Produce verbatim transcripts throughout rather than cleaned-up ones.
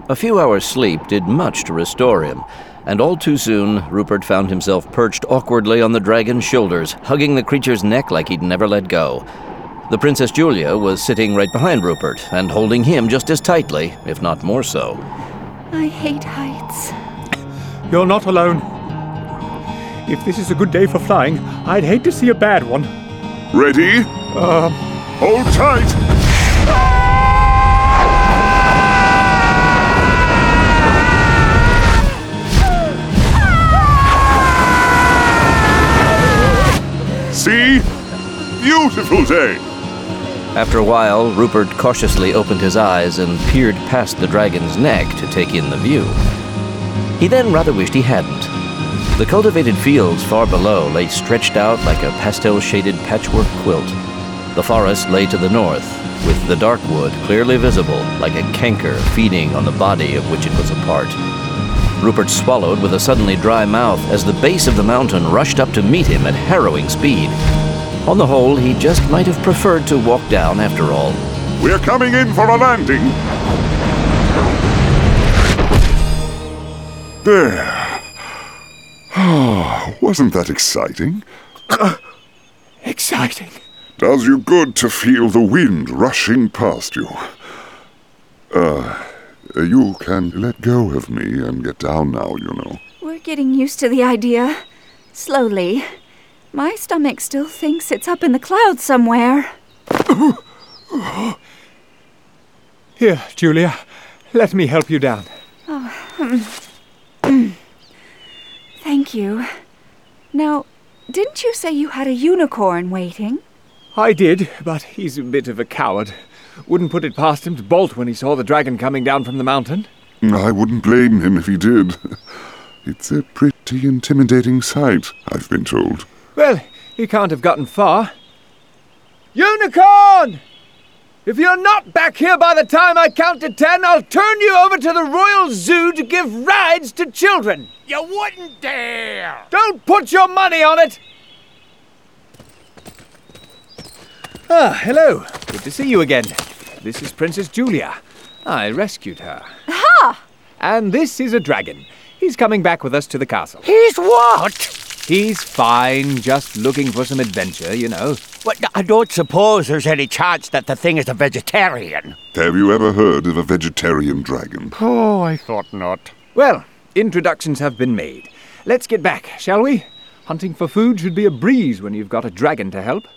A few hours' sleep did much to restore him, and all too soon, Rupert found himself perched awkwardly on the dragon's shoulders, hugging the creature's neck like he'd never let go. The Princess Julia was sitting right behind Rupert, and holding him just as tightly, if not more so. I hate heights. You're not alone. If this is a good day for flying, I'd hate to see a bad one. Ready? Uh... Hold tight! See? Beautiful day! After a while, Rupert cautiously opened his eyes and peered past the dragon's neck to take in the view. He then rather wished he hadn't. The cultivated fields far below lay stretched out like a pastel-shaded patchwork quilt. The forest lay to the north, with the dark wood clearly visible like a canker feeding on the body of which it was a part. Rupert swallowed with a suddenly dry mouth as the base of the mountain rushed up to meet him at harrowing speed. On the whole, he just might have preferred to walk down after all. We're coming in for a landing. There. Oh, wasn't that exciting? Uh, exciting? Does you good to feel the wind rushing past you. Uh... You can let go of me and get down now, you know. We're getting used to the idea. Slowly. My stomach still thinks it's up in the clouds somewhere. Here, Julia. Let me help you down. Oh, um, mm. Thank you. Now, didn't you say you had a unicorn waiting? I did, but he's a bit of a coward. Wouldn't put it past him to bolt when he saw the dragon coming down from the mountain. I wouldn't blame him if he did. It's a pretty intimidating sight, I've been told. Well, he can't have gotten far. Unicorn! If you're not back here by the time I count to ten, I'll turn you over to the Royal Zoo to give rides to children. You wouldn't dare! Don't put your money on it! Ah, hello. Good to see you again. This is Princess Julia. I rescued her. Ha! And this is a dragon. He's coming back with us to the castle. He's what? He's fine, just looking for some adventure, you know. Well, I don't suppose there's any chance that the thing is a vegetarian. Have you ever heard of a vegetarian dragon? Oh, I thought not. Well, introductions have been made. Let's get back, shall we? Hunting for food should be a breeze when you've got a dragon to help.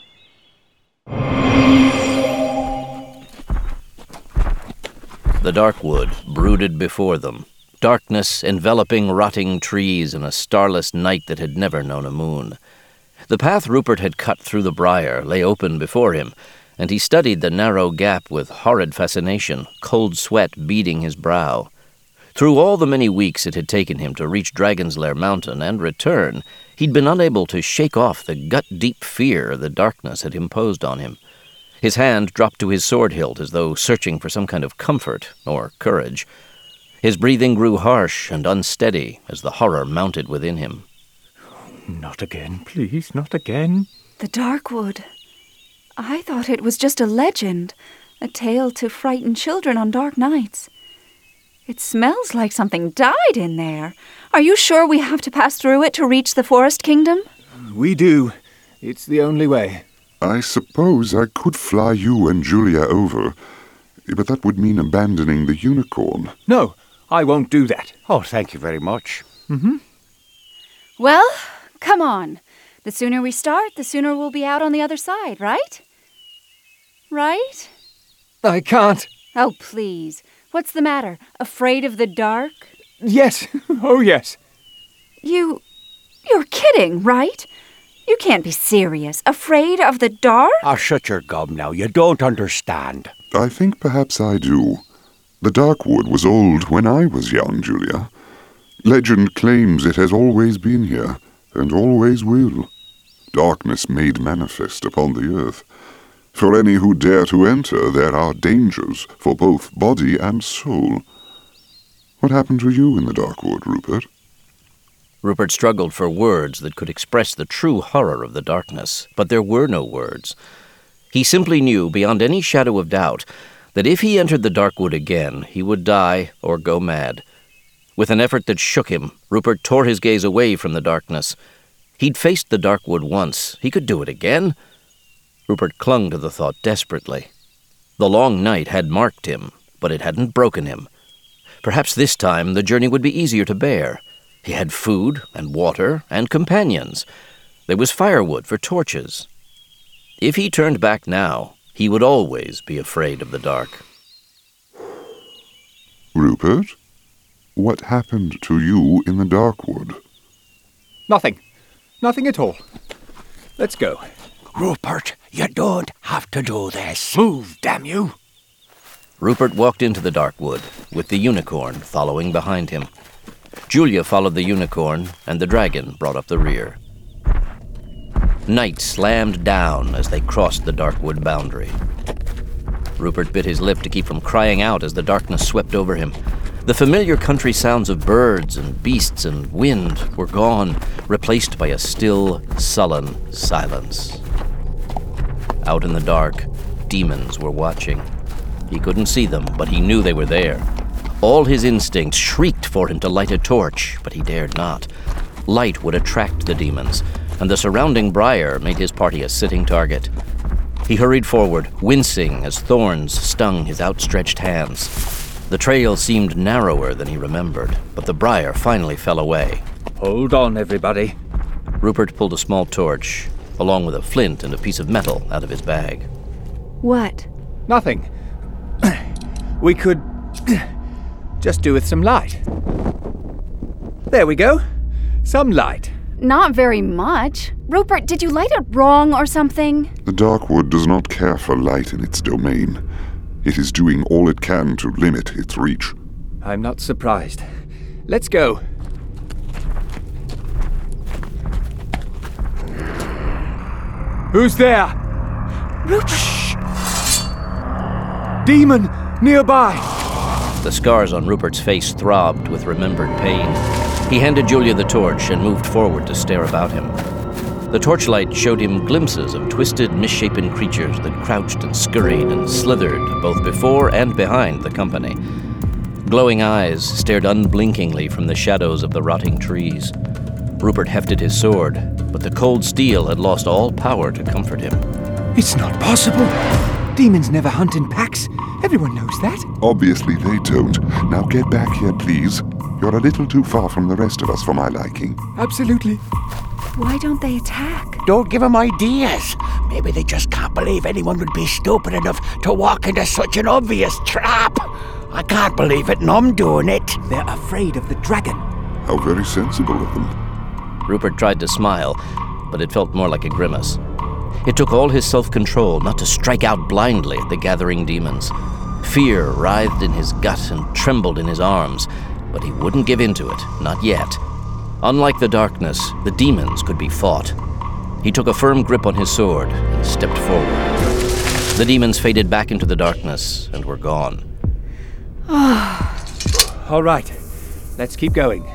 The dark wood brooded before them, darkness enveloping rotting trees in a starless night that had never known a moon. The path Rupert had cut through the briar lay open before him, and he studied the narrow gap with horrid fascination, cold sweat beading his brow. Through all the many weeks it had taken him to reach Dragon's Lair Mountain and return, he'd been unable to shake off the gut-deep fear the darkness had imposed on him. His hand dropped to his sword hilt as though searching for some kind of comfort or courage. His breathing grew harsh and unsteady as the horror mounted within him. Not again, please, not again. The Darkwood. I thought it was just a legend, a tale to frighten children on dark nights. It smells like something died in there. Are you sure we have to pass through it to reach the Forest Kingdom? We do. It's the only way. I suppose I could fly you and Julia over, but that would mean abandoning the unicorn. No, I won't do that. Oh, thank you very much. Mm-hmm. Well, come on. The sooner we start, the sooner we'll be out on the other side, right? Right? I can't. Oh, please. What's the matter? Afraid of the dark? Yes. Oh, yes. You... you're kidding, right? You can't be serious. Afraid of the dark? Ah, shut your gum now. You don't understand. I think perhaps I do. The Darkwood was old when I was young, Julia. Legend claims it has always been here, and always will. Darkness made manifest upon the earth. For any who dare to enter, there are dangers for both body and soul. What happened to you in the Darkwood, Rupert? Rupert struggled for words that could express the true horror of the darkness, but there were no words. He simply knew, beyond any shadow of doubt, that if he entered the Darkwood again, he would die or go mad. With an effort that shook him, Rupert tore his gaze away from the darkness. He'd faced the Darkwood once. He could do it again. Rupert clung to the thought desperately. The long night had marked him, but it hadn't broken him. Perhaps this time the journey would be easier to bear. He had food and water and companions. There was firewood for torches. If he turned back now, he would always be afraid of the dark. Rupert, what happened to you in the Darkwood? Nothing. Nothing at all. Let's go. Rupert, you don't have to do this. Move, damn you! Rupert walked into the Darkwood, with the unicorn following behind him. Julia followed the unicorn, and the dragon brought up the rear. Night slammed down as they crossed the Darkwood boundary. Rupert bit his lip to keep from crying out as the darkness swept over him. The familiar country sounds of birds and beasts and wind were gone, replaced by a still, sullen silence. Out in the dark, demons were watching. He couldn't see them, but he knew they were there. All his instincts shrieked for him to light a torch, but he dared not. Light would attract the demons, and the surrounding briar made his party a sitting target. He hurried forward, wincing as thorns stung his outstretched hands. The trail seemed narrower than he remembered, but the briar finally fell away. Hold on, everybody. Rupert pulled a small torch, along with a flint and a piece of metal, out of his bag. What? Nothing. We could just do with some light. There we go. Some light. Not very much. Rupert, did you light it wrong or something? The Darkwood does not care for light in its domain. It is doing all it can to limit its reach. I'm not surprised. Let's go. Who's there? Rupert! Shh! Demon nearby! The scars on Rupert's face throbbed with remembered pain. He handed Julia the torch and moved forward to stare about him. The torchlight showed him glimpses of twisted, misshapen creatures that crouched and scurried and slithered both before and behind the company. Glowing eyes stared unblinkingly from the shadows of the rotting trees. Rupert hefted his sword, but the cold steel had lost all power to comfort him. It's not possible. Demons never hunt in packs. Everyone knows that. Obviously they don't. Now get back here, please. You're a little too far from the rest of us for my liking. Absolutely. Why don't they attack? Don't give them ideas. Maybe they just can't believe anyone would be stupid enough to walk into such an obvious trap. I can't believe it, and I'm doing it. They're afraid of the dragon. How very sensible of them. Rupert tried to smile, but it felt more like a grimace. It took all his self-control not to strike out blindly at the gathering demons. Fear writhed in his gut and trembled in his arms, but he wouldn't give in to it, not yet. Unlike the darkness, the demons could be fought. He took a firm grip on his sword and stepped forward. The demons faded back into the darkness and were gone. All right, let's keep going.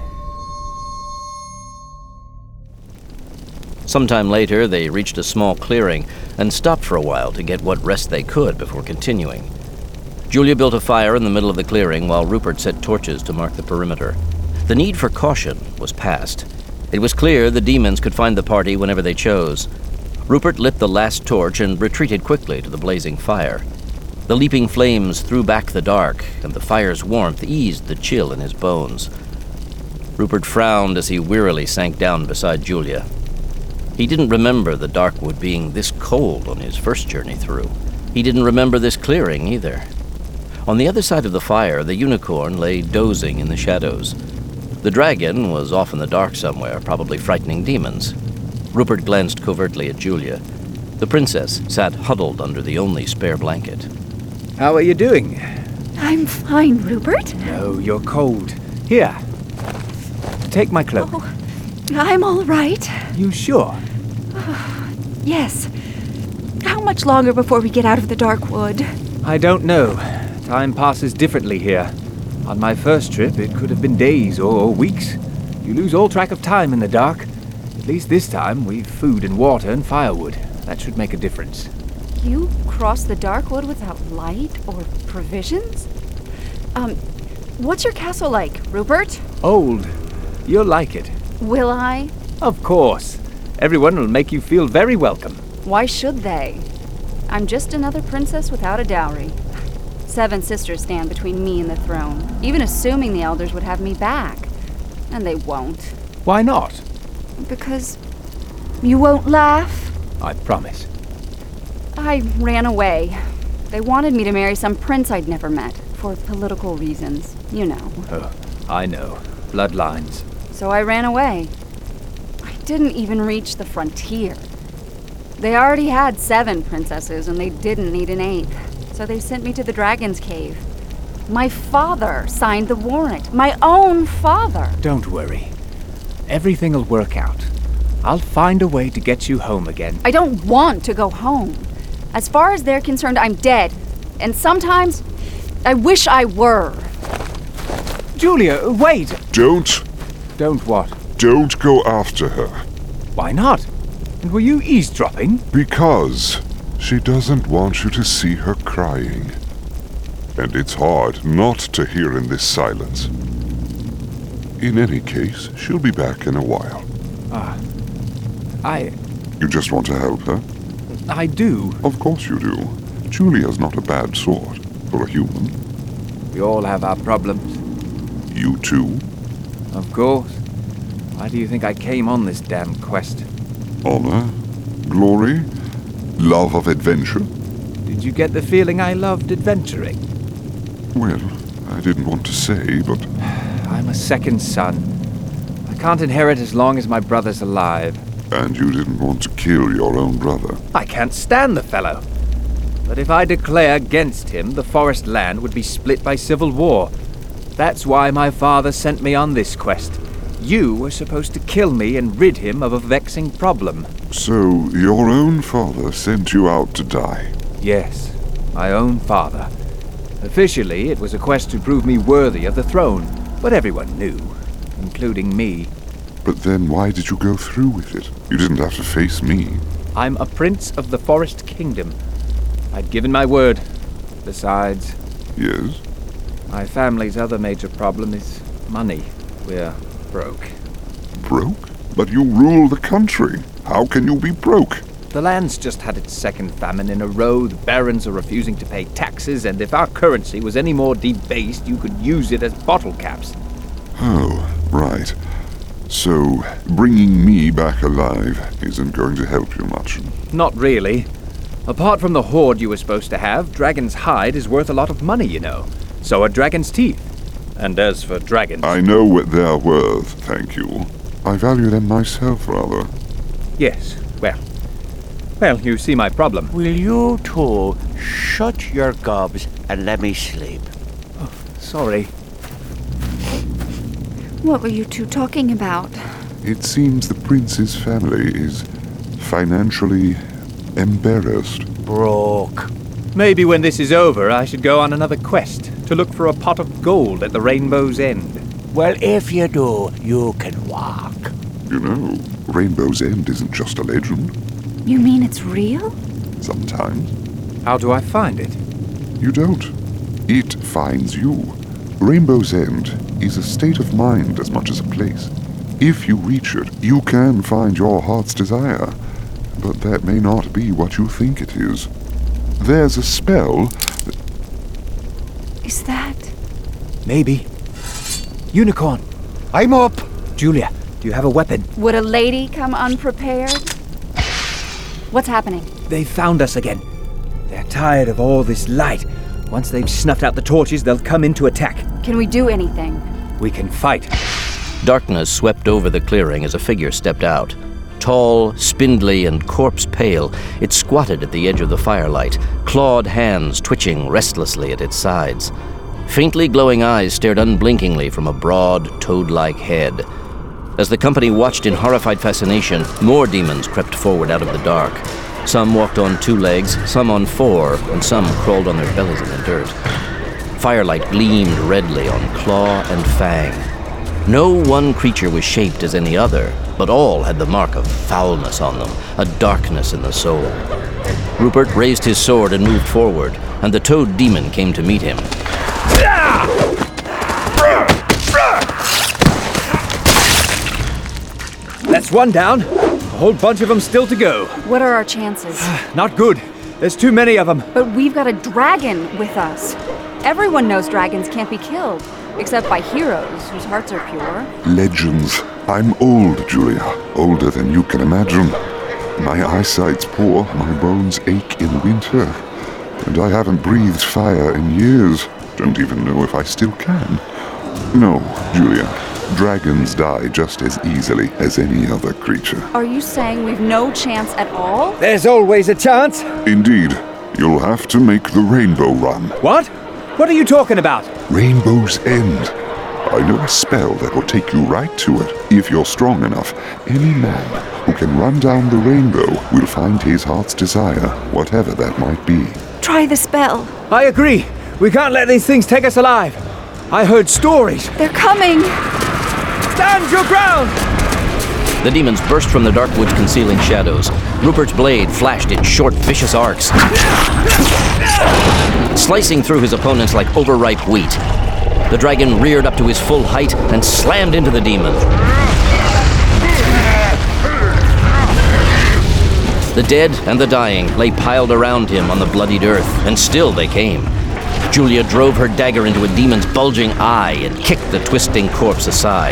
Sometime later, they reached a small clearing and stopped for a while to get what rest they could before continuing. Julia built a fire in the middle of the clearing while Rupert set torches to mark the perimeter. The need for caution was past. It was clear the demons could find the party whenever they chose. Rupert lit the last torch and retreated quickly to the blazing fire. The leaping flames threw back the dark, and the fire's warmth eased the chill in his bones. Rupert frowned as he wearily sank down beside Julia. He didn't remember the Darkwood being this cold on his first journey through. He didn't remember this clearing either. On the other side of the fire, the unicorn lay dozing in the shadows. The dragon was off in the dark somewhere, probably frightening demons. Rupert glanced covertly at Julia. The princess sat huddled under the only spare blanket. How are you doing? I'm fine, Rupert. No, you're cold. Here. Take my cloak. Oh, I'm all right. You sure? Yes. How much longer before we get out of the Darkwood? I don't know. Time passes differently here. On my first trip, it could have been days or, or weeks. You lose all track of time in the dark. At least this time, we've food and water and firewood. That should make a difference. You across the Darkwood without light or provisions? Um, what's your castle like, Rupert? Old. You'll like it. Will I? Of course. Everyone will make you feel very welcome. Why should they? I'm just another princess without a dowry. Seven sisters stand between me and the throne, even assuming the elders would have me back. And they won't. Why not? Because you won't laugh? I promise. I ran away. They wanted me to marry some prince I'd never met, for political reasons, you know. Oh, I know. Bloodlines. So I ran away. I didn't even reach the frontier. They already had seven princesses, and they didn't need an eighth. So they sent me to the Dragon's Cave. My father signed the warrant. My own father. Don't worry. Everything'll work out. I'll find a way to get you home again. I don't want to go home. As far as they're concerned, I'm dead. And sometimes, I wish I were. Julia, wait! Don't, Don't what? don't go after her. Why not? And were you eavesdropping? Because she doesn't want you to see her crying. And it's hard not to hear in this silence. In any case, she'll be back in a while. Ah. I... You just want to help her? I do. Of course you do. Julia's not a bad sort for a human. We all have our problems. You too? Of course. Why do you think I came on this damn quest? Honor? Glory? Love of adventure? Did you get the feeling I loved adventuring? Well, I didn't want to say, but I'm a second son. I can't inherit as long as my brother's alive. and you didn't want to kill your own brother. I can't stand the fellow. But if I declare against him, the forest land would be split by civil war. That's why my father sent me on this quest. You were supposed to kill me and rid him of a vexing problem. So, your own father sent you out to die? Yes, my own father. Officially, it was a quest to prove me worthy of the throne, but everyone knew, including me. But then why did you go through with it? You didn't have to face me. I'm a prince of the Forest Kingdom. I'd given my word. Besides, Yes? my family's other major problem is money. We're broke. Broke? But you rule the country. How can you be broke? The land's just had its second famine in a row, the barons are refusing to pay taxes, and if our currency was any more debased, you could use it as bottle caps. Oh, right. So, bringing me back alive isn't going to help you much. Not really. Apart from the hoard you were supposed to have, dragon's hide is worth a lot of money, you know. So are dragon's teeth. And as for dragons... I know what they're worth, thank you. I value them myself, rather. Yes, well... Well, you see my problem. Will you two shut your gobs and let me sleep? Sorry. What were you two talking about? It seems the prince's family is financially embarrassed. Broke. Maybe when this is over, I should go on another quest to look for a pot of gold at the rainbow's end. Well, if you do, you can walk. You know, Rainbow's End isn't just a legend. You mean it's real? Sometimes. How do I find it? You don't. It finds you. Rainbow's End is a state of mind as much as a place. If you reach it, you can find your heart's desire. But that may not be what you think it is. There's a spell... that- Is that... Maybe. Unicorn! I'm up. Julia, do you have a weapon? Would a lady come unprepared? What's happening? They found us again. They're tired of all this light. Once they've snuffed out the torches, they'll come in to attack. Can we do anything? We can fight. Darkness swept over the clearing as a figure stepped out. Tall, spindly, and corpse-pale, it squatted at the edge of the firelight, clawed hands twitching restlessly at its sides. Faintly glowing eyes stared unblinkingly from a broad, toad-like head. As the company watched in horrified fascination, more demons crept forward out of the dark. Some walked on two legs, some on four, and some crawled on their bellies in the dirt. Firelight gleamed redly on claw and fang. No one creature was shaped as any other, but all had the mark of foulness on them, a darkness in the soul. Rupert raised his sword and moved forward, and the toad demon came to meet him. That's one down. A whole bunch of them still to go. What are our chances? Not good. There's too many of them. But we've got a dragon with us. Everyone knows dragons can't be killed, except by heroes whose hearts are pure. Legends. I'm old, Julia. Older than you can imagine. My eyesight's poor, my bones ache in winter. And I haven't breathed fire in years. Don't even know if I still can. No, Julia. Dragons die just as easily as any other creature. Are you saying we've no chance at all? There's always a chance. Indeed. You'll have to make the Rainbow Run. What? What are you talking about? Rainbow's End. I know a spell that will take you right to it. If you're strong enough, any man who can run down the rainbow will find his heart's desire, whatever that might be. Try the spell. I agree. We can't let these things take us alive. I heard stories. They're coming. Stand your ground! The demons burst from the dark woods concealing shadows. Rupert's blade flashed in short, vicious arcs, slicing through his opponents like overripe wheat. The dragon reared up to his full height and slammed into the demon. The dead and the dying lay piled around him on the bloodied earth, and still they came. Julia drove her dagger into a demon's bulging eye and kicked the twisting corpse aside.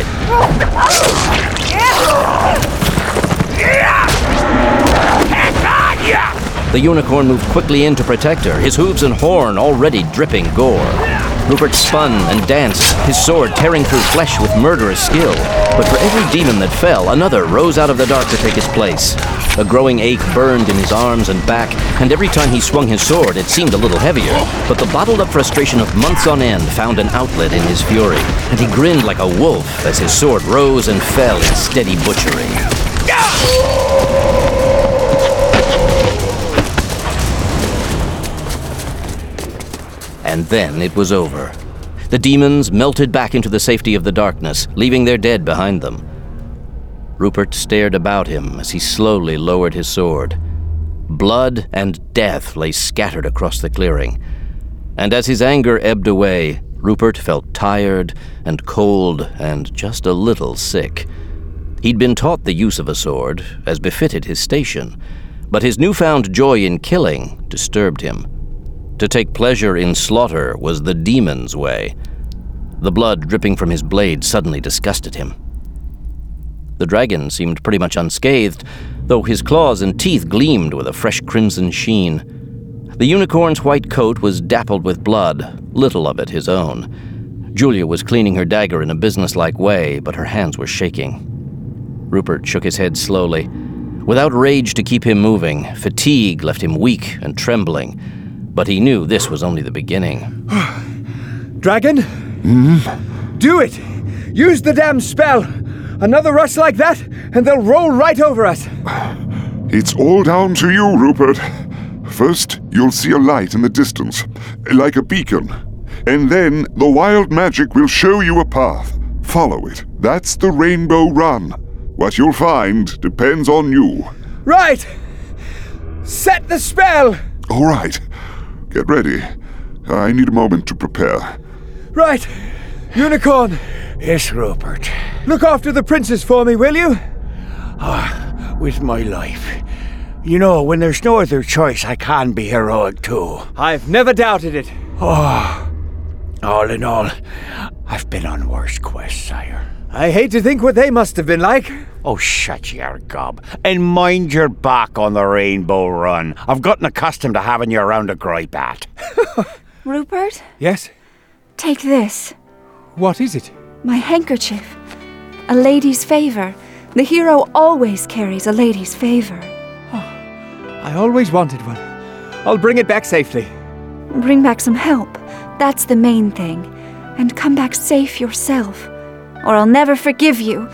The unicorn moved quickly in to protect her, his hooves and horn already dripping gore. Rupert spun and danced, his sword tearing through flesh with murderous skill. But for every demon that fell, another rose out of the dark to take his place. A growing ache burned in his arms and back, and every time he swung his sword, it seemed a little heavier. But the bottled-up frustration of months on end found an outlet in his fury, and he grinned like a wolf as his sword rose and fell in steady butchery. And then it was over. The demons melted back into the safety of the darkness, leaving their dead behind them. Rupert stared about him as he slowly lowered his sword. Blood and death lay scattered across the clearing. And as his anger ebbed away, Rupert felt tired and cold and just a little sick. He'd been taught the use of a sword, as befitted his station, but his newfound joy in killing disturbed him. To take pleasure in slaughter was the demon's way. The blood dripping from his blade suddenly disgusted him. The dragon seemed pretty much unscathed, though his claws and teeth gleamed with a fresh crimson sheen. The unicorn's white coat was dappled with blood, little of it his own. Julia was cleaning her dagger in a businesslike way, but her hands were shaking. Rupert shook his head slowly. Without rage to keep him moving, fatigue left him weak and trembling. But he knew this was only the beginning. Dragon? Hmm? Do it! Use the damn spell! Another rush like that, and they'll roll right over us! It's all down to you, Rupert. First, you'll see a light in the distance, like a beacon. And then the wild magic will show you a path. Follow it. That's the Rainbow Run. What you'll find depends on you. Right! Set the spell! All right. Get ready. I need a moment to prepare. Right. Unicorn. Yes, Rupert. Look after the princess for me, will you? Ah, with my life. You know, when there's no other choice, I can be heroic too. I've never doubted it. Oh, all in all, I've been on worse quests, sire. I hate to think what they must have been like. Oh, shut your gob, and mind your back on the Rainbow Run. I've gotten accustomed to having you around a gripe at. Rupert, Yes? take this. What is it? My handkerchief. A lady's favor. The hero always carries a lady's favor. I always wanted one. I'll bring it back safely. Bring back some help. That's the main thing. And come back safe yourself, or I'll never forgive you.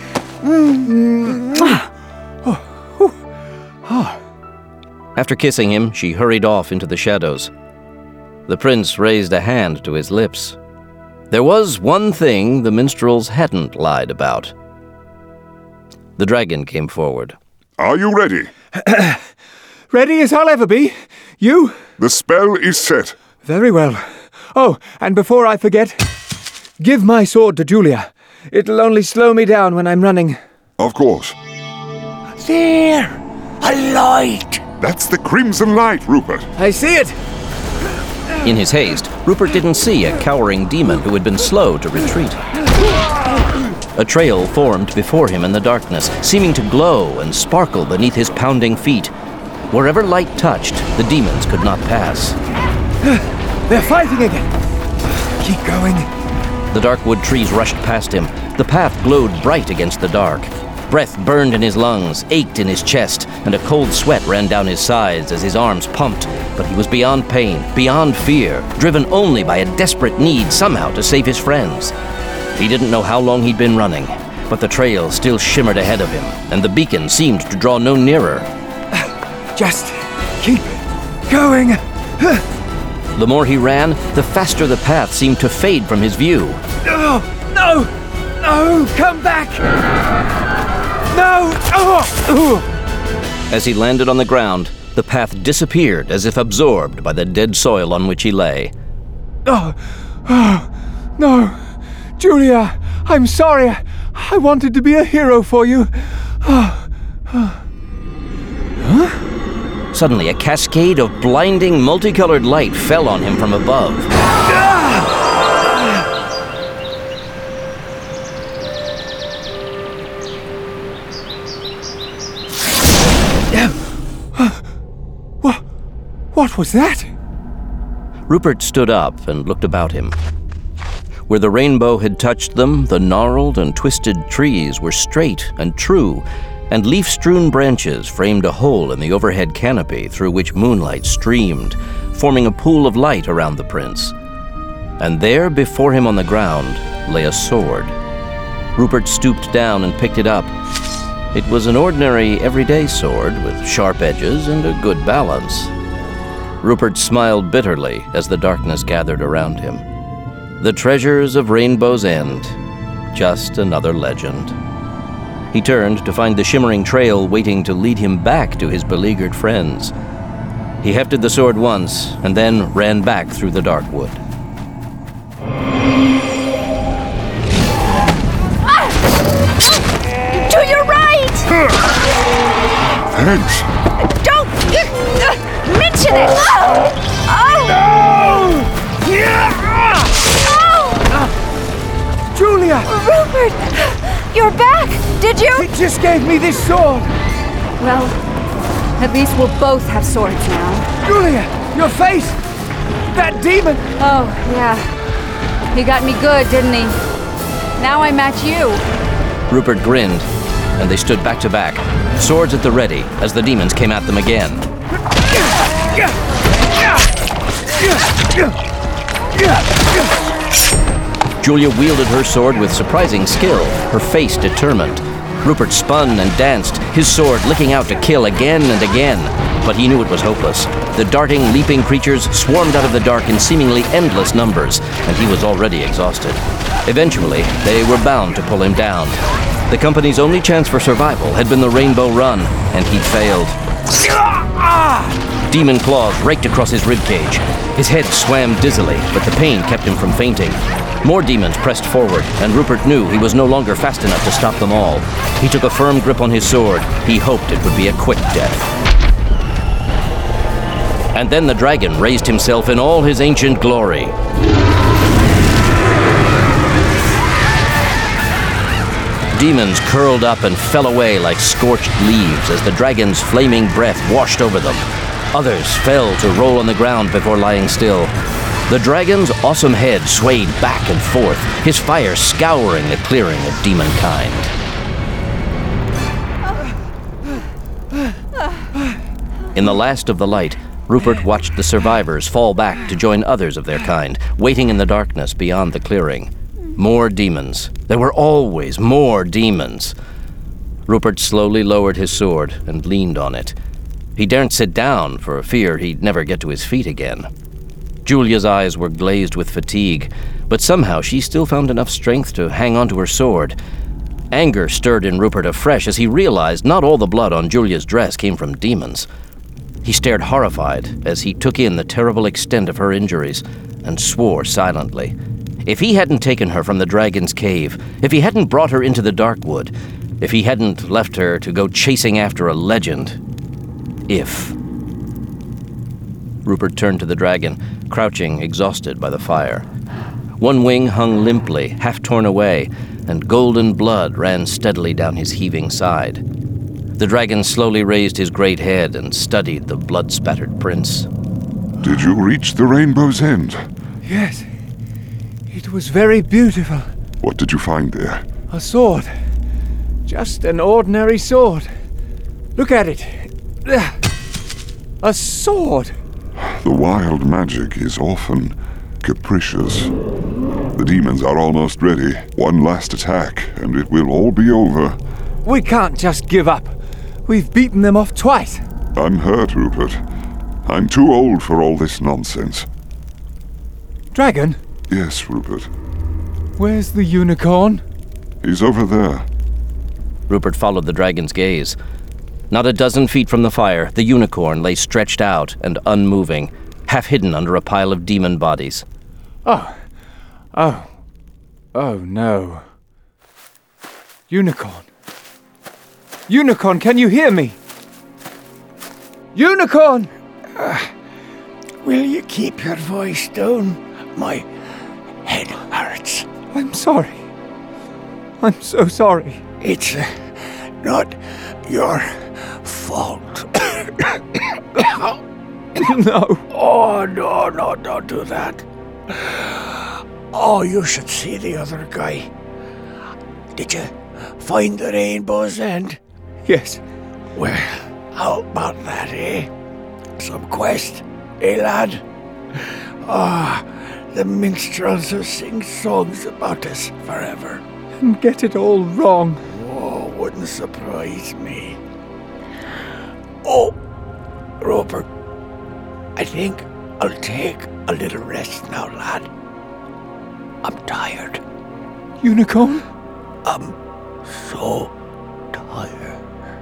After kissing him, she hurried off into the shadows. The prince raised a hand to his lips. There was one thing the minstrels hadn't lied about. The dragon came forward. Are you ready? Ready as I'll ever be. You? The spell is set. Very well. Oh, and before I forget, give my sword to Julia. It'll only slow me down when I'm running. Of course. There! A light! That's the Crimson Light, Rupert. I see it! In his haste, Rupert didn't see a cowering demon who had been slow to retreat. A trail formed before him in the darkness, seeming to glow and sparkle beneath his pounding feet. Wherever light touched, the demons could not pass. They're fighting again! Keep going. The darkwood trees rushed past him. The path glowed bright against the dark. Breath burned in his lungs, ached in his chest, and a cold sweat ran down his sides as his arms pumped. But he was beyond pain, beyond fear, driven only by a desperate need somehow to save his friends. He didn't know how long he'd been running, but the trail still shimmered ahead of him, and the beacon seemed to draw no nearer. Just keep going. The more he ran, the faster the path seemed to fade from his view. No! No! No! Come back! No! Oh! As he landed on the ground, the path disappeared as if absorbed by the dead soil on which he lay. Oh! Oh! No! Julia! I'm sorry! I wanted to be a hero for you. Oh. Oh. Huh? Suddenly, a cascade of blinding, multicolored light fell on him from above. What? What was that? Rupert stood up and looked about him. Where the rainbow had touched them, the gnarled and twisted trees were straight and true, and leaf-strewn branches framed a hole in the overhead canopy through which moonlight streamed, forming a pool of light around the prince. And there, before him on the ground, lay a sword. Rupert stooped down and picked it up. It was an ordinary, everyday sword with sharp edges and a good balance. Rupert smiled bitterly as the darkness gathered around him. The treasures of Rainbow's End, just another legend. He turned to find the shimmering trail waiting to lead him back to his beleaguered friends. He hefted the sword once and then ran back through the dark wood. Ah! To your right! Thanks. Don't uh, mention it! Oh! Oh! No! Yeah! Oh! Julia! Rupert! You're back! Did you? It just gave me this sword! Well, at least we'll both have swords now. Julia! Your face! That demon! Oh, yeah. He got me good, didn't he? Now I match you. Rupert grinned, and they stood back to back, swords at the ready, as the demons came at them again. Julia wielded her sword with surprising skill, her face determined. Rupert spun and danced, his sword licking out to kill again and again. But he knew it was hopeless. The darting, leaping creatures swarmed out of the dark in seemingly endless numbers, and he was already exhausted. Eventually, they were bound to pull him down. The company's only chance for survival had been the Rainbow Run, and he'd failed. Demon claws raked across his ribcage. His head swam dizzily, but the pain kept him from fainting. More demons pressed forward, and Rupert knew he was no longer fast enough to stop them all. He took a firm grip on his sword. He hoped it would be a quick death. And then the dragon raised himself in all his ancient glory. Demons curled up and fell away like scorched leaves as the dragon's flaming breath washed over them. Others fell to roll on the ground before lying still. The dragon's awesome head swayed back and forth, his fire scouring the clearing of demonkind. In the last of the light, Rupert watched the survivors fall back to join others of their kind, waiting in the darkness beyond the clearing. More demons. There were always more demons. Rupert slowly lowered his sword and leaned on it. He daren't sit down for fear he'd never get to his feet again. Julia's eyes were glazed with fatigue, but somehow she still found enough strength to hang onto her sword. Anger stirred in Rupert afresh as he realized not all the blood on Julia's dress came from demons. He stared horrified as he took in the terrible extent of her injuries and swore silently. If he hadn't taken her from the dragon's cave, if he hadn't brought her into the Darkwood, if he hadn't left her to go chasing after a legend. If. Rupert turned to the dragon, crouching exhausted by the fire. One wing hung limply, half torn away, and golden blood ran steadily down his heaving side. The dragon slowly raised his great head and studied the blood-spattered prince. Did you reach the rainbow's end? Yes. It was very beautiful. What did you find there? A sword. Just an ordinary sword. Look at it. A sword. The wild magic is often capricious. The demons are almost ready. One last attack, and it will all be over. We can't just give up. We've beaten them off twice. I'm hurt, Rupert. I'm too old for all this nonsense. Dragon? Yes, Rupert. Where's the unicorn? He's over there. Rupert followed the dragon's gaze. Not a dozen feet from the fire, the unicorn lay stretched out and unmoving, half hidden under a pile of demon bodies. Oh. Oh. Oh, no. Unicorn. Unicorn, can you hear me? Unicorn! Uh, will you keep your voice down? My head hurts. I'm sorry. I'm so sorry. It's uh, not your fault. No. Oh, no, no, don't do that. Oh, you should see the other guy. Did you find the rainbow's end? Yes. Well, how about that, eh? Some quest, eh, lad? Ah, oh, the minstrels will sing songs about us forever. And get it all wrong. Oh, wouldn't surprise me. Oh, Rupert, I think I'll take a little rest now, lad. I'm tired. Unicorn? I'm so tired.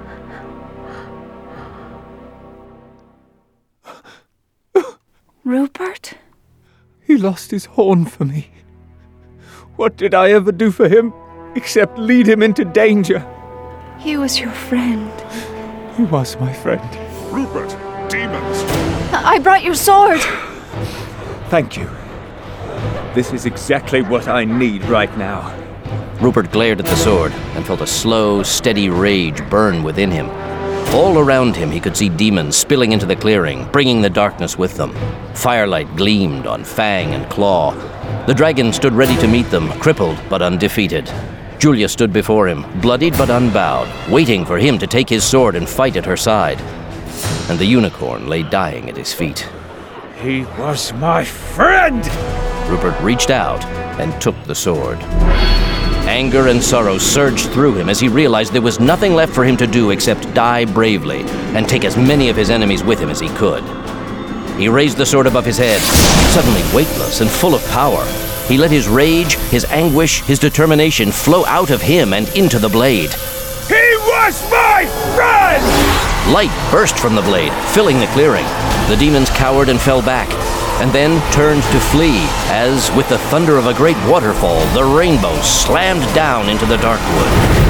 Rupert? He lost his horn for me. What did I ever do for him except lead him into danger? He was your friend. He was my friend. Rupert, demons! I brought your sword. Thank you. This is exactly what I need right now. Rupert glared at the sword and felt a slow, steady rage burn within him. All around him he could see demons spilling into the clearing, bringing the darkness with them. Firelight gleamed on fang and claw. The dragon stood ready to meet them, crippled but undefeated. Julia stood before him, bloodied but unbowed, waiting for him to take his sword and fight at her side. And the unicorn lay dying at his feet. He was my friend! Rupert reached out and took the sword. Anger and sorrow surged through him as he realized there was nothing left for him to do except die bravely and take as many of his enemies with him as he could. He raised the sword above his head, suddenly weightless and full of power. He let his rage, his anguish, his determination flow out of him and into the blade. He was my friend! Light burst from the blade, filling the clearing. The demons cowered and fell back, and then turned to flee, as, with the thunder of a great waterfall, the rainbow slammed down into the Darkwood.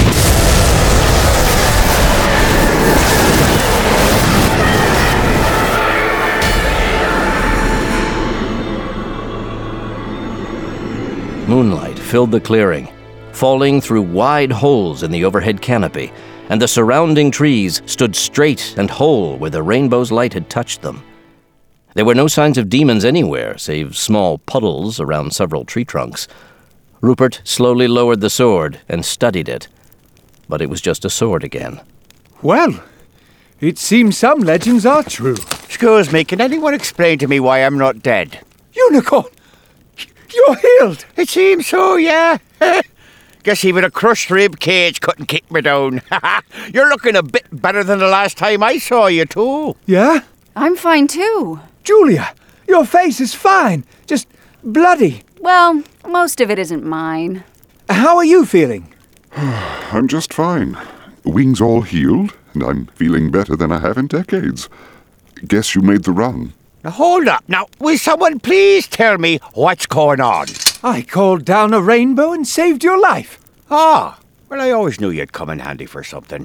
Moonlight filled the clearing, falling through wide holes in the overhead canopy, and the surrounding trees stood straight and whole where the rainbow's light had touched them. There were no signs of demons anywhere, save small puddles around several tree trunks. Rupert slowly lowered the sword and studied it, but it was just a sword again. Well, it seems some legends are true. Excuse me, can anyone explain to me why I'm not dead? Unicorn! You're healed! It seems so, yeah. Guess even a crushed rib cage couldn't kick me down. You're looking a bit better than the last time I saw you, too. Yeah? I'm fine too. Julia, your face is fine. Just bloody. Well, most of it isn't mine. How are you feeling? I'm just fine. The wing's all healed, and I'm feeling better than I have in decades. guess you made the run. Now, hold up. Now, will someone please tell me what's going on? I called down a rainbow and saved your life. Ah, well, I always knew you'd come in handy for something.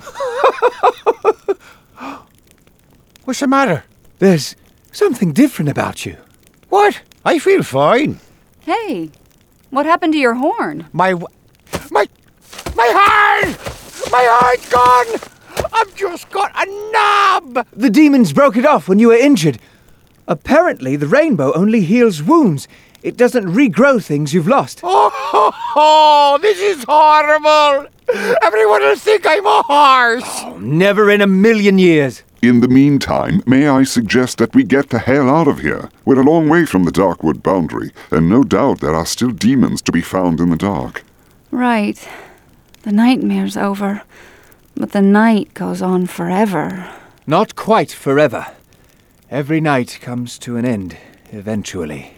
What's the matter? There's something different about you. What? I feel fine. Hey, what happened to your horn? My... w- My... My horn! My horn's gone! I've just got a knob! The demons broke it off when you were injured. Apparently, the rainbow only heals wounds. It doesn't regrow things you've lost. Oh, ho, ho, this is horrible! Everyone will think I'm a horse! Oh, never in a million years. In the meantime, may I suggest that we get the hell out of here? We're a long way from the Darkwood boundary, and no doubt there are still demons to be found in the dark. Right. The nightmare's over, but the night goes on forever. Not quite forever. Every night comes to an end, eventually.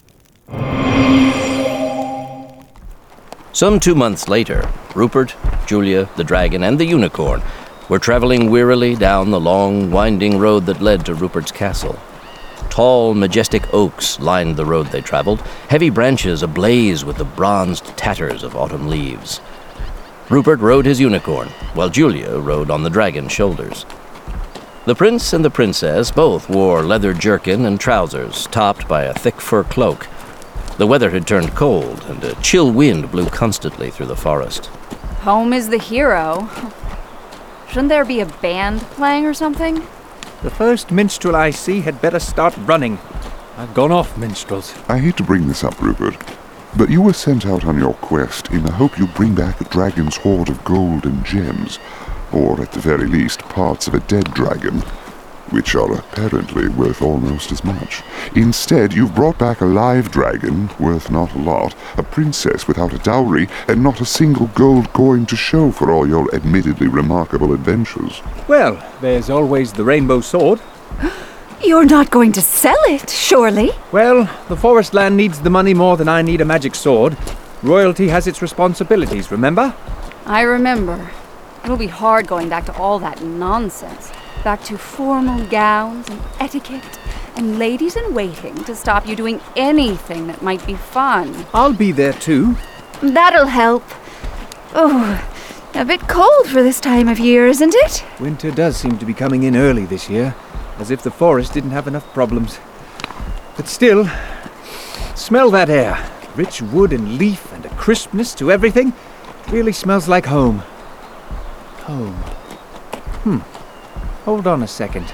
Some two months later, Rupert, Julia, the dragon, and the unicorn were traveling wearily down the long, winding road that led to Rupert's castle. Tall, majestic oaks lined the road they traveled, heavy branches ablaze with the bronzed tatters of autumn leaves. Rupert rode his unicorn, while Julia rode on the dragon's shoulders. The prince and the princess both wore leather jerkin and trousers, topped by a thick fur cloak. The weather had turned cold, and a chill wind blew constantly through the forest. Home is the hero. Shouldn't there be a band playing or something? The first minstrel I see had better start running. I've gone off minstrels. I hate to bring this up, Rupert, but you were sent out on your quest in the hope you'd bring back a dragon's hoard of gold and gems, or at the very least parts of a dead dragon, which are apparently worth almost as much. Instead, you've brought back a live dragon, worth not a lot, a princess without a dowry, and not a single gold coin to show for all your admittedly remarkable adventures. Well, there's always the rainbow sword. You're not going to sell it, surely? Well, the forest land needs the money more than I need a magic sword. Royalty has its responsibilities, remember? I remember. It'll be hard going back to all that nonsense. Back to formal gowns and etiquette and ladies-in-waiting to stop you doing anything that might be fun. I'll be there too. That'll help. Oh, a bit cold for this time of year, isn't it? Winter does seem to be coming in early this year, as if the forest didn't have enough problems. But still, smell that air. Rich wood and leaf and a crispness to everything. Really smells like home. Home. Hmm. Hold on a second.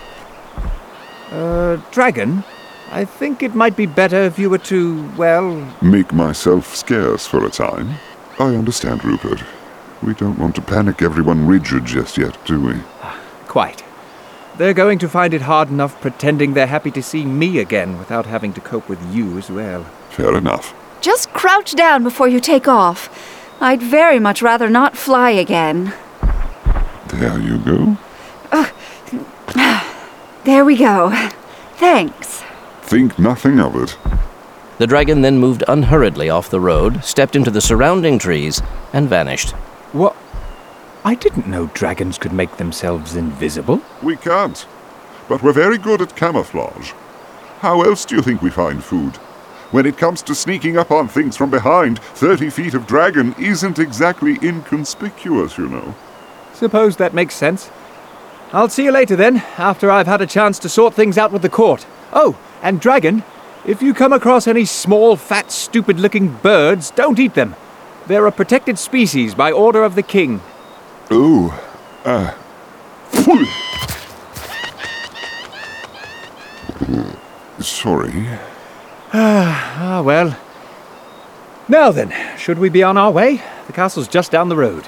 Uh, Dragon, I think it might be better if you were to, well... Make myself scarce for a time. I understand, Rupert. We don't want to panic everyone rigid just yet, do we? Quite. They're going to find it hard enough pretending they're happy to see me again without having to cope with you as well. Fair enough. Just crouch down before you take off. I'd very much rather not fly again. There you go. There we go. Thanks. Think nothing of it. The dragon then moved unhurriedly off the road, stepped into the surrounding trees, and vanished. What? I didn't know dragons could make themselves invisible. We can't. But we're very good at camouflage. How else do you think we find food? When it comes to sneaking up on things from behind, thirty feet of dragon isn't exactly inconspicuous, you know. Suppose that makes sense. I'll see you later then, after I've had a chance to sort things out with the court. Oh, and Dragon, if you come across any small, fat, stupid-looking birds, don't eat them. They're a protected species by order of the king. Oh, ah. Uh, sorry. Ah, well. Now then, should we be on our way? The castle's just down the road.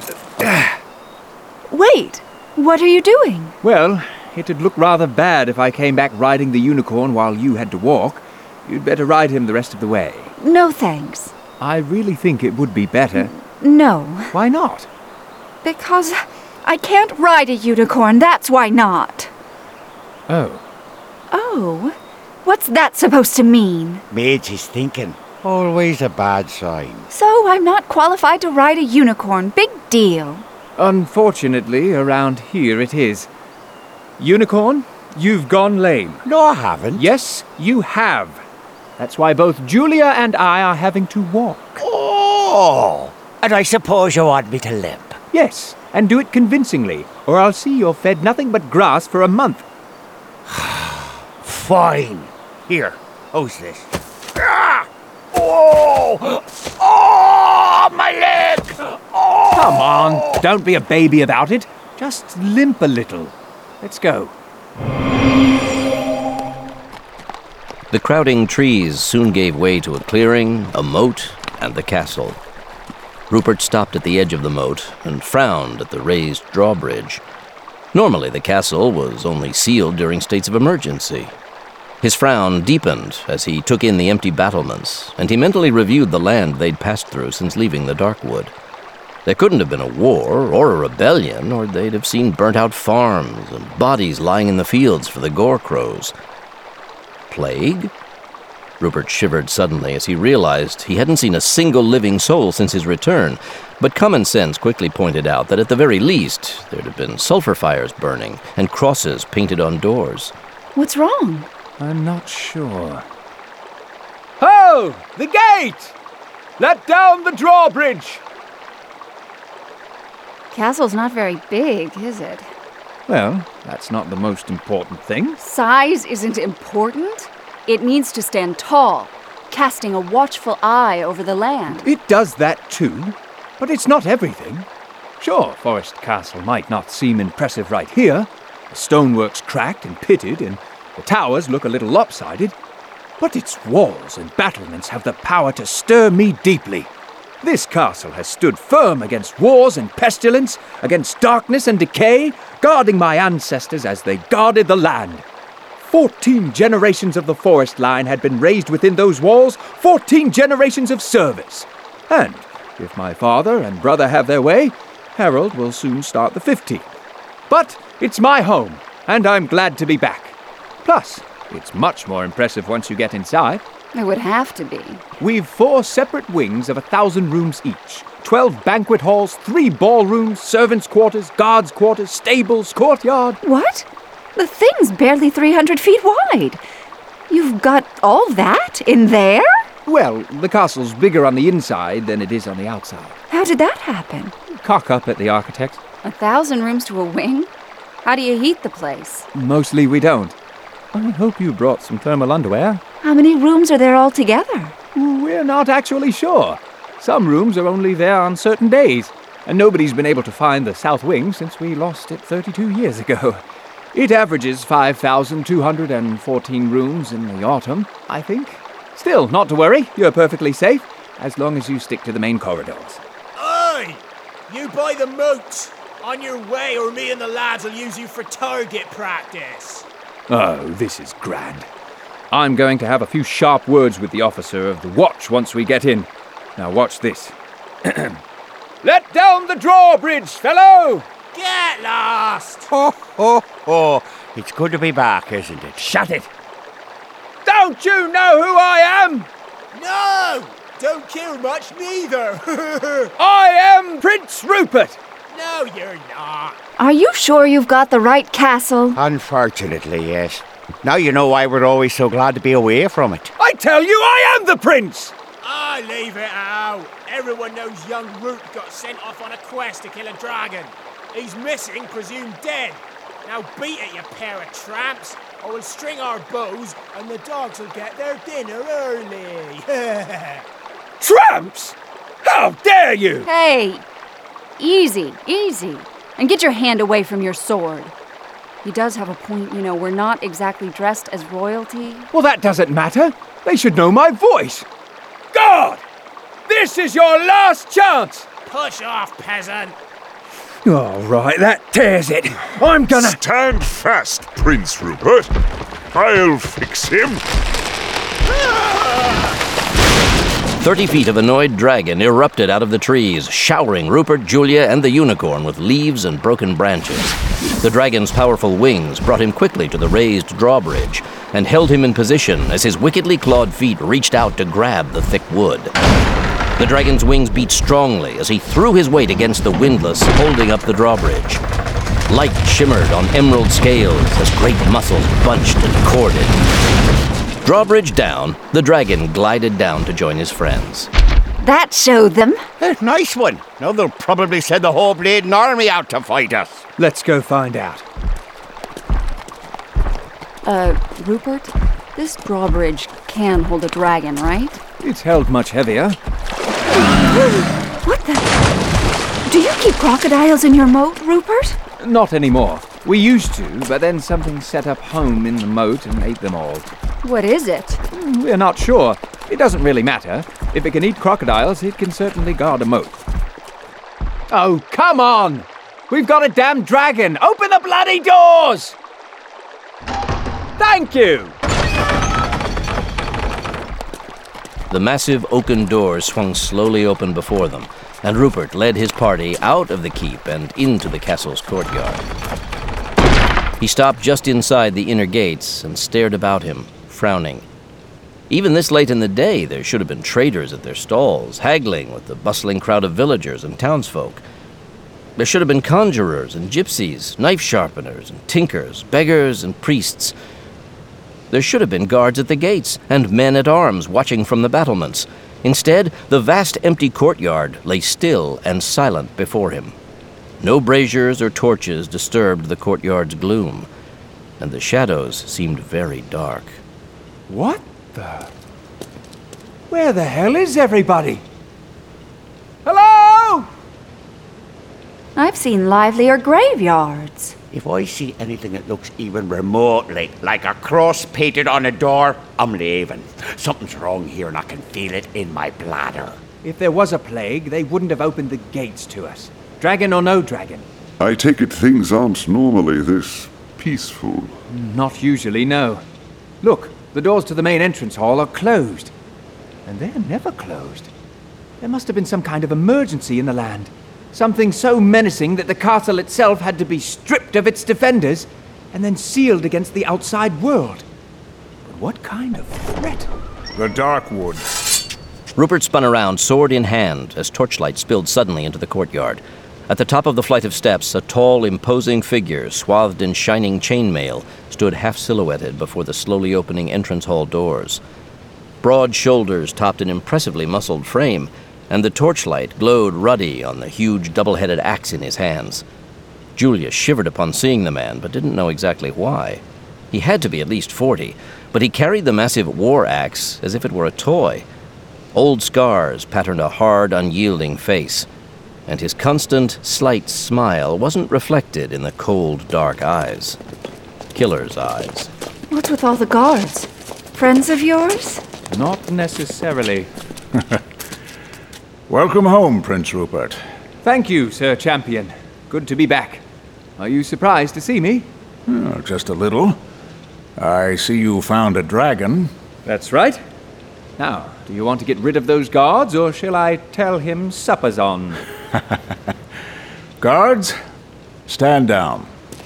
Wait, what are you doing? Well, it'd look rather bad if I came back riding the unicorn while you had to walk. You'd better ride him the rest of the way. No, thanks. I really think it would be better. No. Why not? Because I can't ride a unicorn, that's why not. Oh. Oh? What's that supposed to mean? Mage is thinking. Always a bad sign. So I'm not qualified to ride a unicorn. Big deal. Unfortunately, around here it is. Unicorn, You've gone lame. No, I haven't. Yes, you have. That's why both Julia and I are having to walk. Oh! And I suppose you want me to limp? Yes, and do it convincingly, or I'll see you're fed nothing but grass for a month. Fine. Here, how's this? Ah! Oh! Oh, my leg! Oh! Come on, don't be a baby about it. Just limp a little. Let's go. The crowding trees soon gave way to a clearing, a moat, and the castle. Rupert stopped at the edge of the moat and frowned at the raised drawbridge. Normally, the castle was only sealed during states of emergency. His frown deepened as he took in the empty battlements, and he mentally reviewed the land they'd passed through since leaving the Darkwood. There couldn't have been a war or a rebellion, or they'd have seen burnt-out farms and bodies lying in the fields for the Gorecrows. Plague? Rupert shivered suddenly as he realized he hadn't seen a single living soul since his return, but common sense quickly pointed out that at the very least there'd have been sulfur fires burning and crosses painted on doors. What's wrong? I'm not sure. Ho! The gate! Let down the drawbridge! Castle's not very big, is it? Well, that's not the most important thing. Size isn't important. It needs to stand tall, casting a watchful eye over the land. It does that too, but it's not everything. Sure, Forest Castle might not seem impressive right here. The stonework's cracked and pitted, and the towers look a little lopsided. But its walls and battlements have the power to stir me deeply. This castle has stood firm against wars and pestilence, against darkness and decay, guarding my ancestors as they guarded the land. Fourteen generations of the forest line had been raised within those walls, fourteen generations of service. And if my father and brother have their way, Harold will soon start the fifteenth. But it's my home, and I'm glad to be back. Plus, it's much more impressive once you get inside. It would have to be. We've four separate wings of a thousand rooms each. Twelve banquet halls, three ballrooms, servants' quarters, guards' quarters, stables, courtyard. What? The thing's barely three hundred feet wide. You've got all that in there? Well, the castle's bigger on the inside than it is on the outside. How did that happen? Cock up at the architect. A thousand rooms to a wing? How do you heat the place? Mostly we don't. I hope you brought some thermal underwear. How many rooms are there altogether? We're not actually sure. Some rooms are only there on certain days, and nobody's been able to find the south wing since we lost it thirty-two years ago. It averages five thousand two hundred fourteen rooms in the autumn, I think. Still, not to worry, you're perfectly safe, as long as you stick to the main corridors. Oi! You by the moat! On your way, or me and the lads will use you for target practice. Oh, this is grand. I'm going to have a few sharp words with the officer of the watch once we get in. Now watch this. Let down the drawbridge, fellow! Get lost! Ho, ho, ho. It's good to be back, isn't it? Shut it! Don't you know who I am? No! Don't care much neither! I am Prince Rupert! No, you're not. Are you sure you've got the right castle? Unfortunately, yes. Now you know why we're always so glad to be away from it. I tell you, I am the prince! Ah, leave it out. Everyone knows young Root got sent off on a quest to kill a dragon. He's missing, presumed dead. Now beat it, you pair of tramps, or we'll string our bows and the dogs will get their dinner early. Tramps? How dare you! Hey! Easy, easy. And get your hand away from your sword. He does have a point, you know, we're not exactly dressed as royalty. Well, that doesn't matter. They should know my voice. God! This is your last chance! Push off, peasant. All right, that tears it. I'm gonna... Stand fast, Prince Rupert. I'll fix him. Thirty feet of annoyed dragon erupted out of the trees, showering Rupert, Julia, and the unicorn with leaves and broken branches. The dragon's powerful wings brought him quickly to the raised drawbridge and held him in position as his wickedly clawed feet reached out to grab the thick wood. The dragon's wings beat strongly as he threw his weight against the windlass holding up the drawbridge. Light shimmered on emerald scales as great muscles bunched and corded. Drawbridge down, the dragon glided down to join his friends. That showed them. Eh, nice one. Now they'll probably send the whole bleeding army out to fight us. Let's go find out. Uh, Rupert, this drawbridge can hold a dragon, right? It's held much heavier. What the? Do you keep crocodiles in your moat, Rupert? Not anymore. We used to, but then something set up home in the moat and ate them all. What is it? We're not sure. It doesn't really matter. If it can eat crocodiles, it can certainly guard a moat. Oh, come on! We've got a damn dragon! Open the bloody doors! Thank you! The massive oaken doors swung slowly open before them, and Rupert led his party out of the keep and into the castle's courtyard. He stopped just inside the inner gates and stared about him, frowning. Even this late in the day, there should have been traders at their stalls, haggling with the bustling crowd of villagers and townsfolk. There should have been conjurers and gypsies, knife sharpeners and tinkers, beggars and priests. There should have been guards at the gates and men-at-arms watching from the battlements. Instead, the vast empty courtyard lay still and silent before him. No braziers or torches disturbed the courtyard's gloom, and the shadows seemed very dark. What the? Where the hell is everybody? Hello? I've seen livelier graveyards. If I see anything that looks even remotely like a cross painted on a door, I'm leaving. Something's wrong here and I can feel it in my bladder. If there was a plague, they wouldn't have opened the gates to us. Dragon or no dragon? I take it things aren't normally this peaceful. Not usually, no. Look, the doors to the main entrance hall are closed. And they're never closed. There must have been some kind of emergency in the land. Something so menacing that the castle itself had to be stripped of its defenders and then sealed against the outside world. But what kind of threat? The Darkwood. Rupert spun around, sword in hand, as torchlight spilled suddenly into the courtyard. At the top of the flight of steps, a tall, imposing figure, swathed in shining chainmail, stood half-silhouetted before the slowly opening entrance hall doors. Broad shoulders topped an impressively muscled frame, and the torchlight glowed ruddy on the huge double-headed axe in his hands. Julia shivered upon seeing the man, but didn't know exactly why. He had to be at least forty, but he carried the massive war axe as if it were a toy. Old scars patterned a hard, unyielding face, and his constant, slight smile wasn't reflected in the cold, dark eyes. Killer's eyes. What's with all the guards? Friends of yours? Not necessarily. Welcome home, Prince Rupert. Thank you, Sir Champion. Good to be back. Are you surprised to see me? Oh, just a little. I see you found a dragon. That's right. Now, do you want to get rid of those guards, or shall I tell him supper's on? Guards, stand down.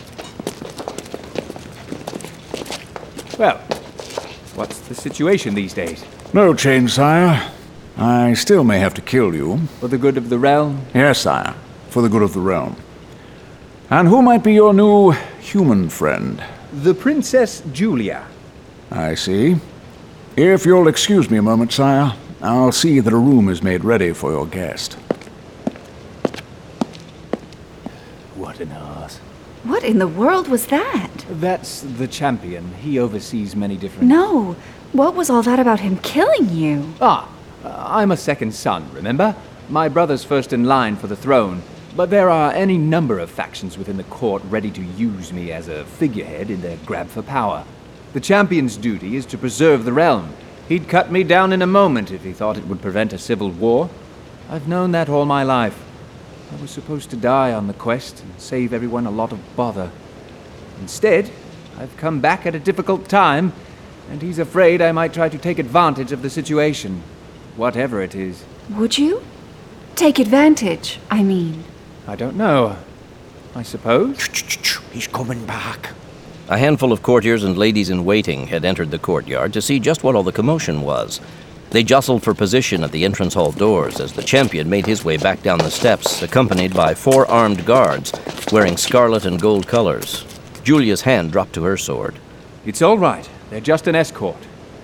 Well, what's the situation these days? No change, sire. I still may have to kill you. For the good of the realm? Yes, sire, for the good of the realm. And who might be your new human friend? The Princess Julia. I see. If you'll excuse me a moment, sire, I'll see that a room is made ready for your guest. What an ass. What in the world was that? That's the Champion. He oversees many different... No. What was all that about him killing you? Ah, uh, I'm a second son, remember? My brother's first in line for the throne. But there are any number of factions within the court ready to use me as a figurehead in their grab for power. The Champion's duty is to preserve the realm. He'd cut me down in a moment if he thought it would prevent a civil war. I've known that all my life. I was supposed to die on the quest and save everyone a lot of bother. Instead, I've come back at a difficult time, and he's afraid I might try to take advantage of the situation, whatever it is. Would you? Take advantage, I mean. I don't know. I suppose. He's coming back. A handful of courtiers and ladies-in-waiting had entered the courtyard to see just what all the commotion was. They jostled for position at the entrance hall doors as the champion made his way back down the steps, accompanied by four armed guards wearing scarlet and gold colors. Julia's hand dropped to her sword. It's all right. They're just an escort.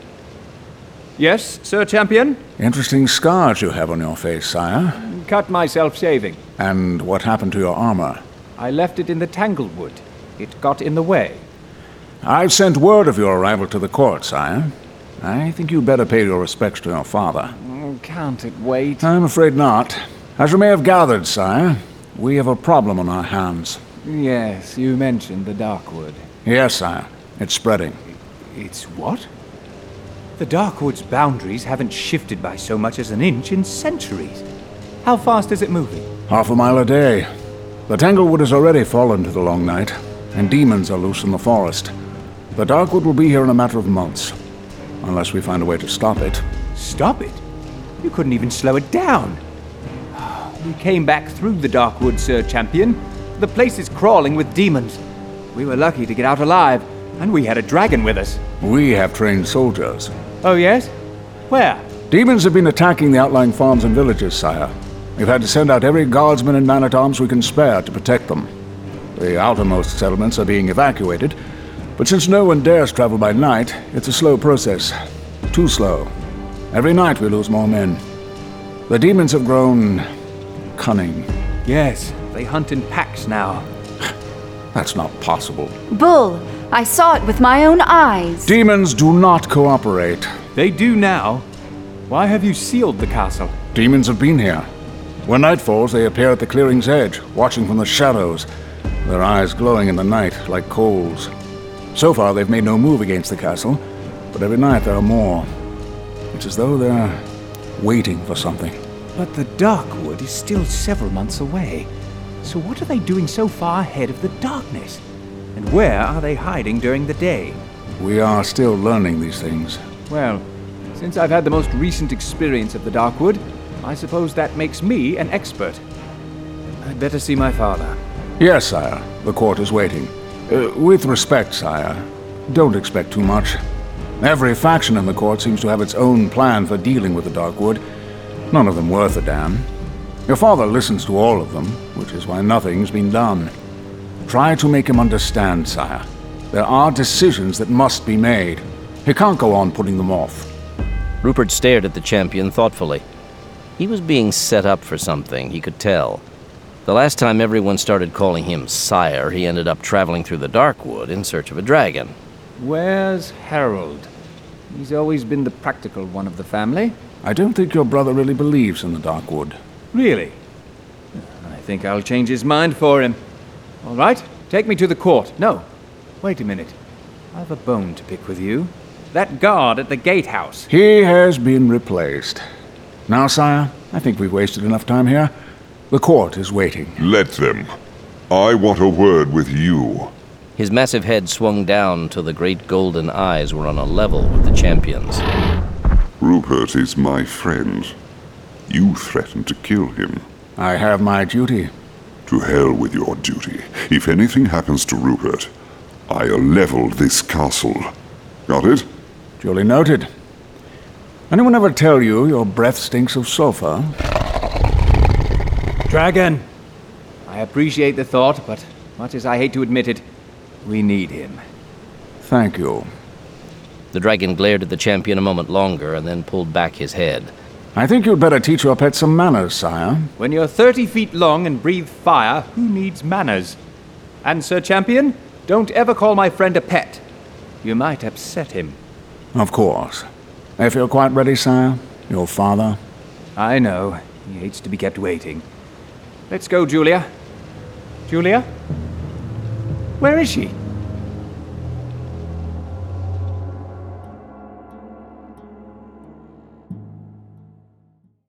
Yes, Sir Champion? Interesting scars you have on your face, sire. Cut myself shaving. And what happened to your armor? I left it in the Tanglewood. It got in the way. I've sent word of your arrival to the court, sire. I think you'd better pay your respects to your father. Oh, can't it wait? I'm afraid not. As you may have gathered, sire, we have a problem on our hands. Yes, you mentioned the Darkwood. Yes, sire. It's spreading. It's what? The Darkwood's boundaries haven't shifted by so much as an inch in centuries. How fast is it moving? Half a mile a day. The Tanglewood has already fallen to the Long Night, and demons are loose in the forest. The Darkwood will be here in a matter of months, unless we find a way to stop it. Stop it? You couldn't even slow it down. We came back through the Darkwood, Sir Champion. The place is crawling with demons. We were lucky to get out alive, and we had a dragon with us. We have trained soldiers. Oh, yes? Where? Demons have been attacking the outlying farms and villages, sire. We've had to send out every guardsman and man-at-arms we can spare to protect them. The outermost settlements are being evacuated, but since no one dares travel by night, it's a slow process. Too slow. Every night we lose more men. The demons have grown cunning. Yes, they hunt in packs now. That's not possible. Bull, I saw it with my own eyes. Demons do not cooperate. They do now. Why have you sealed the castle? Demons have been here. When night falls, they appear at the clearing's edge, watching from the shadows, their eyes glowing in the night like coals. So far, they've made no move against the castle, but every night there are more. It's as though they're waiting for something. But the Darkwood is still several months away. So what are they doing so far ahead of the darkness? And where are they hiding during the day? We are still learning these things. Well, since I've had the most recent experience of the Darkwood, I suppose that makes me an expert. I'd better see my father. Yes, sire. The court is waiting. Uh, with respect, sire, don't expect too much. Every faction in the court seems to have its own plan for dealing with the Darkwood. None of them worth a damn. Your father listens to all of them, which is why nothing's been done. Try to make him understand, sire. There are decisions that must be made. He can't go on putting them off. Rupert stared at the champion thoughtfully. He was being set up for something, he could tell. The last time everyone started calling him sire, he ended up traveling through the Darkwood in search of a dragon. Where's Harold? He's always been the practical one of the family. I don't think your brother really believes in the Darkwood. Really? I think I'll change his mind for him. All right, take me to the court. No, wait a minute. I've a bone to pick with you. That guard at the gatehouse. He has been replaced. Now, sire, I think we've wasted enough time here. The court is waiting. Let them. I want a word with you. His massive head swung down till the great golden eyes were on a level with the champion's. Rupert is my friend. You threatened to kill him. I have my duty. To hell with your duty. If anything happens to Rupert, I'll level this castle. Got it? Duly noted. Anyone ever tell you your breath stinks of sulfur? Dragon! I appreciate the thought, but much as I hate to admit it, we need him. Thank you. The dragon glared at the champion a moment longer and then pulled back his head. I think you'd better teach your pet some manners, sire. When you're thirty feet long and breathe fire, who needs manners? And, Sir Champion, don't ever call my friend a pet. You might upset him. Of course. If you're quite ready, sire, your father. I know. He hates to be kept waiting. Let's go, Julia. Julia? Where is she?